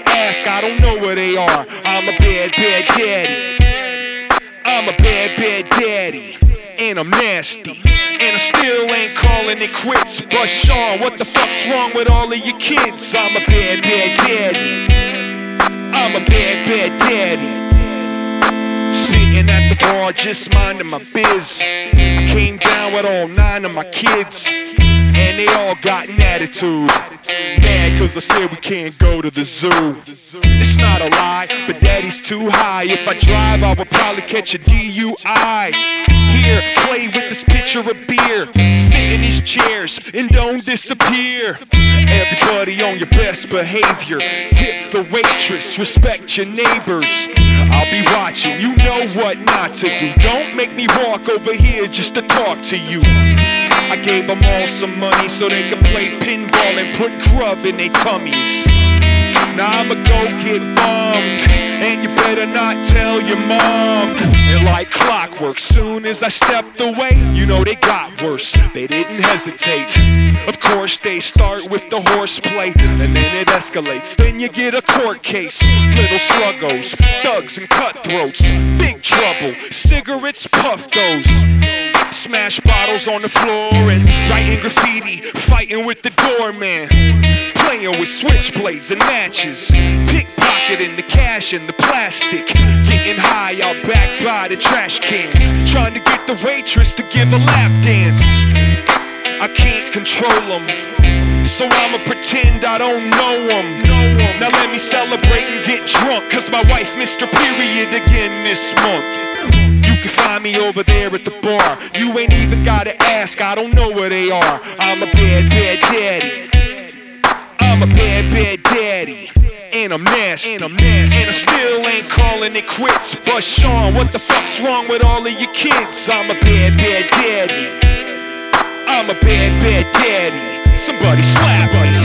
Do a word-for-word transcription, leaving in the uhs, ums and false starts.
ask, I don't know where they are. I'm a bad, bad daddy. I'm a bad, bad daddy. And I'm nasty. And I still ain't calling it quits. But Sean, what the fuck's wrong with all of your kids? I'm a bad, bad daddy. I'm a bad, bad daddy. Sitting at the bar just minding my biz. I came down with all nine of my kids, and they all got an attitude. Mad cause I said we can't go to the zoo. It's not a lie, but daddy's too high. If I drive, I would probably catch a D U I. Here, play with this pitcher of beer. Sit in these chairs and don't disappear. Everybody on your best behavior. Tip the waitress, respect your neighbors. I'll be watching, you know what not to do. Don't make me walk over here just to talk to you. I gave them all some money so they could play pinball and put grub in their tummies. Now I'ma go get bombed, and you better not tell your mom. And like clockwork, soon as I stepped away, you know they got worse, they didn't hesitate. Of course they start with the horseplay, and then it escalates. Then you get a court case, little sluggos, thugs and cutthroats, big trouble, cigarettes, puff those. Smash bottles on the floor and writing graffiti, fighting with the doorman, playing with switchblades and matches, pickpocketing the cash and the plastic, getting high out back by the trash cans, trying to get the waitress to give a lap dance. I can't control them, so I'ma pretend I don't know them. Now let me celebrate and get drunk, cause my wife missed her period again this month. You can find me over there at the bar. You ain't even gotta ask, I don't know where they are. I'm a bad, bad daddy. I'm a bad, bad daddy. And I'm nasty. And I'm nasty. And I still ain't calling it quits. But Sean, what the fuck's wrong with all of your kids? I'm a bad, bad daddy. I'm a bad, bad daddy. Somebody slap me.